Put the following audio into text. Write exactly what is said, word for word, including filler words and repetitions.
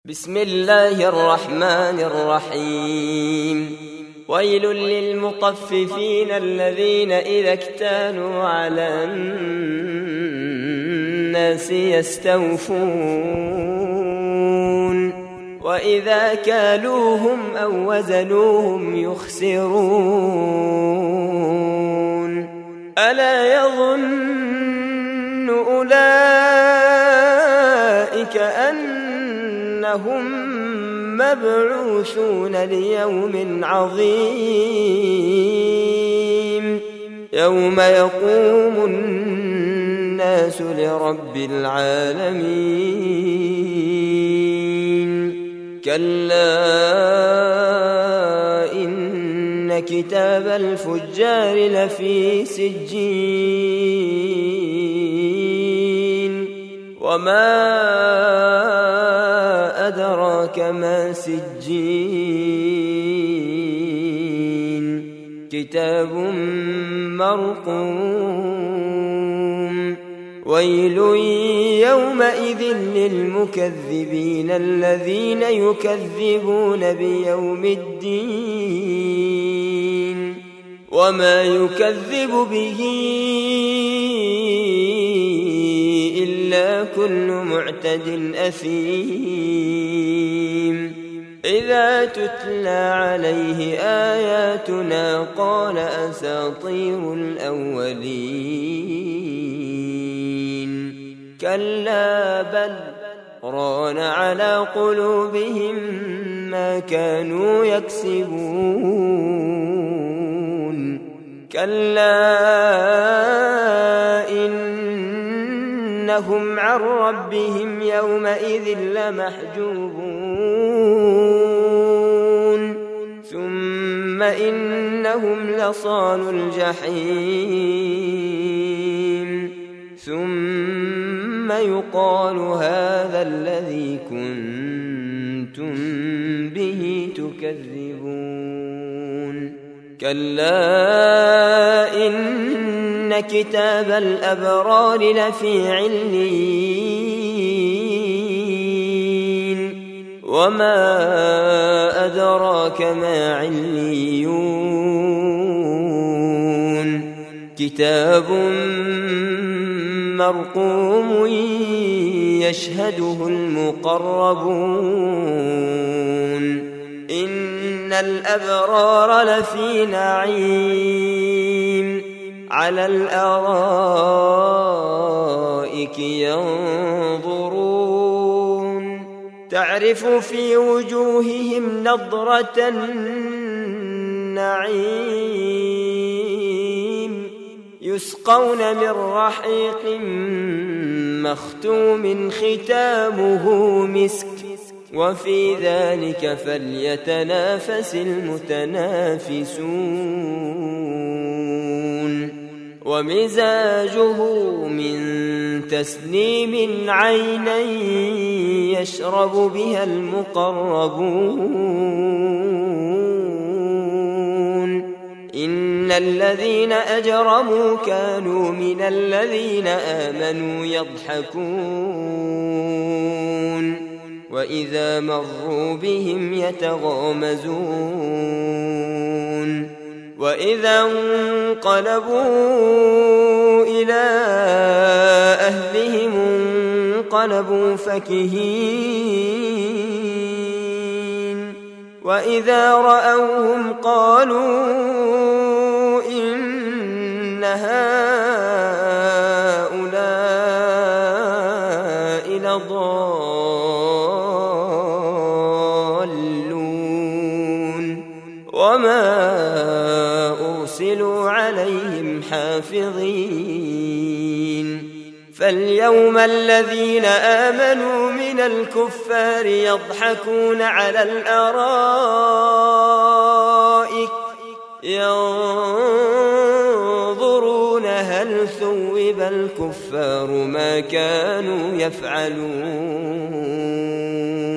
بسم الله الرحمن الرحيم. ويل للمطففين الذين إذا اكتالوا على الناس يستوفون وإذا كالوهم أو وزنوهم يخسرون ألا يظن أولئك أنهم مبعوثون ليوم عظيم يوم يقوم الناس لرب العالمين كلا إن كتاب الفجار لفي سجين وما أدراك ما سجين كتاب مرقوم ويل يومئذ للمكذبين الذين يكذبون بيوم الدين وما يكذب به إلا كل معتد أثيم إذا تتلى عليه آياتنا قال أساطير الأولين كلا بل ران على قلوبهم ما كانوا يكسبون كلا إنهم عن ربهم يومئذ لمحجوبون ثم إنهم لصالو الجحيم ثم يقال هذا الذي كنتم به تكذبون كلا إن كتاب الأبرار لفي عليين وما أدراك ما عليون كتاب مرقوم يشهده المقربون إن الأبرار لفي نعيم على الأرائك ينظرون تعرف في وجوههم نضرة النعيم يسقون من رحيق مختوم ختامه مسك وفي ذلك فليتنافس المتنافسون ومزاجه من تسنيم عينا يشرب بها المقربون إن الذين أجرموا كانوا من الذين آمنوا يضحكون وإذا مروا بهم يتغامزون وإذا انقلبوا إلى أهلهم انقلبوا فكهين وإذا رأوهم قالوا إن هؤلاء لضالون وما أرسلوا عليهم حافظين فاليوم الذين آمنوا من الكفار يضحكون على الأرائك ينظرون هل ثوب الكفار ما كانوا يفعلون